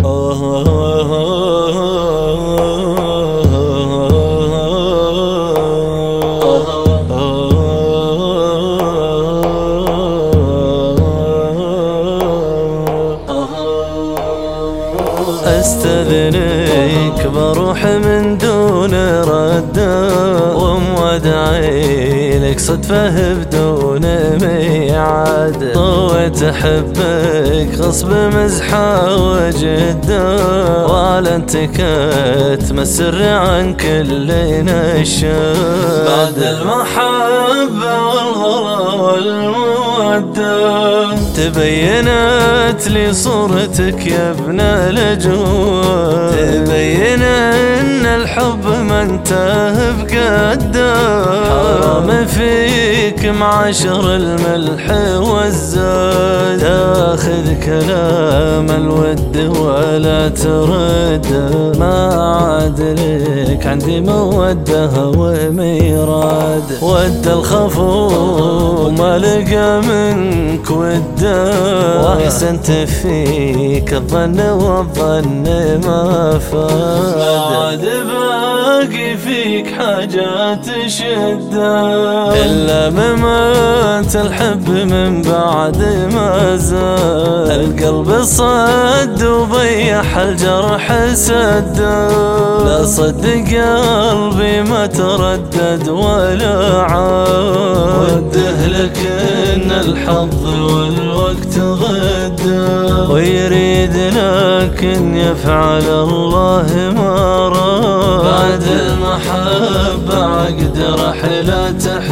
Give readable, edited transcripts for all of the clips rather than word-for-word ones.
استاذنك بروح من دون رد، ومودعي لك صدفه بدون ميعاد. طويت احبك غصب مزحه وجده، ولا انتكت مسر عن كل نشاد. بعد المحبه والغلا والموده تبينت لي صورتك يا ابن الجود، تبين ان الحب ما انتهى بقده. حرام فيك معشر الملح والزاد، تاخذ كلام الود ولا ترد. ما عاد لك عندي موده وميراد، ود الخفو ما لقى منك وده، واحسنت فيك الظن والظن ما فاد. ما عاد باقي فيك حاجات شده، إلا ممات الحب من بعد ما زاد. القلب صد وضيح الجرح سد، لا صد قلبي ما تردد ولا عاد. وده لك ان الحظ والوقت غدا، ويريد لكن يفعل الله ما راد. بعد المحبة عقد رحلة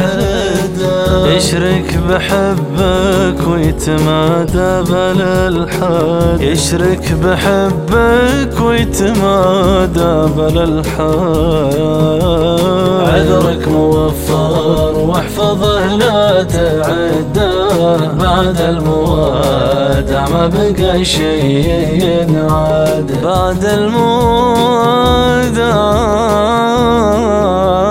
تحدى، يشرك بحبك ويتمادى بلا الحاد، يشرك بحبك ويتمادى بلا الحاد. عذرك موفر واحفظه لا تعده، بعد المودع ما بقى شيء ينعاد. بعد المودع